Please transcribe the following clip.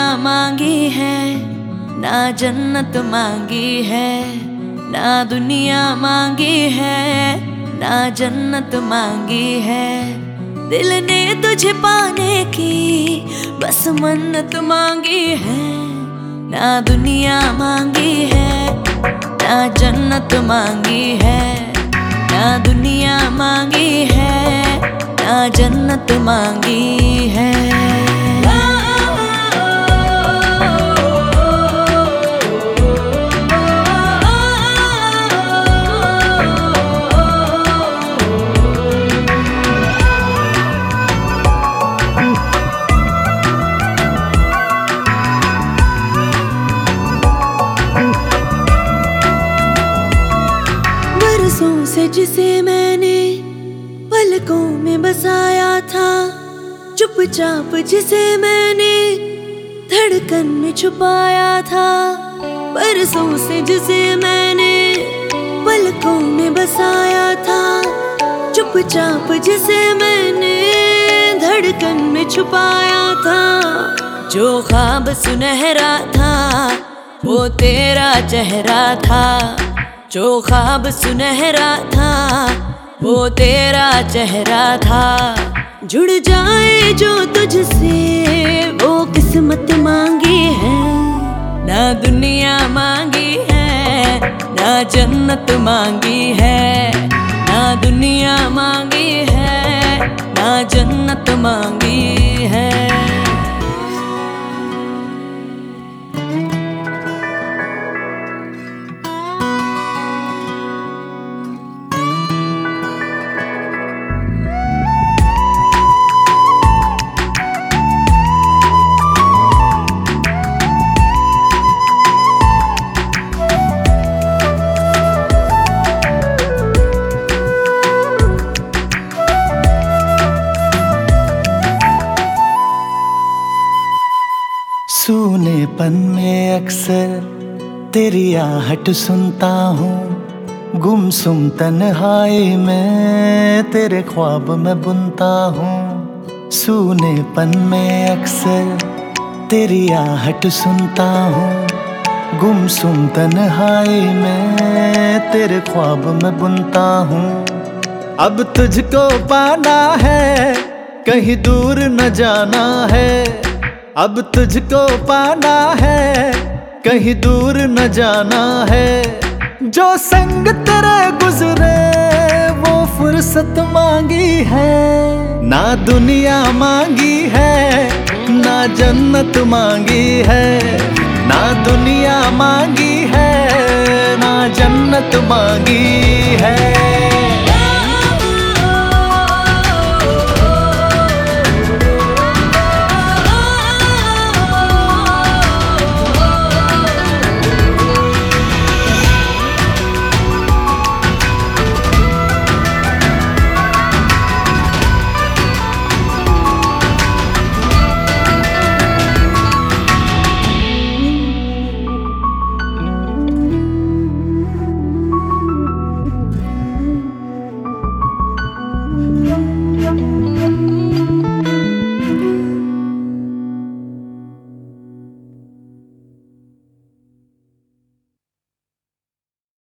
मांगी है, ना जन्नत मांगी है, ना दुनिया मांगी है, ना जन्नत मांगी है। दिल ने तुझे पाने की बस मन्नत मांगी है, ना दुनिया मांगी है, ना जन्नत मांगी है, ना दुनिया मांगी है, ना जन्नत मांगी है। बरसों से जिसे मैंने पलकों में बसाया था, चुपचाप जिसे मैंने धड़कन में छुपाया था। बरसों से जिसे मैंने पलकों में बसाया था, चुपचाप जिसे मैंने धड़कन में छुपाया था। जो ख्वाब सुनहरा था वो तेरा चेहरा था, जो ख्वाब सुनहरा था वो तेरा चेहरा था। जुड़ जाए जो तुझसे वो किस्मत मांगी है, ना दुनिया मांगी है, ना जन्नत मांगी है, ना दुनिया मांगी है, ना जन्नत मांगी है। सूनेपन में अक्सर तेरी आहट सुनता हूँ, गुमसुम तन्हाई में तेरे ख्वाब में बुनता हूँ। सूनेपन में अक्सर तेरी आहट सुनता हूँ, गुमसुम तन्हाई में तेरे ख्वाब में बुनता हूँ। अब तुझको पाना है, कहीं दूर न जाना है। अब तुझको पाना है, कहीं दूर न जाना है। जो संग तेरे गुजरे वो फुर्सत मांगी है, ना दुनिया मांगी है, ना जन्नत मांगी है, ना दुनिया मांगी है, ना जन्नत मांगी है।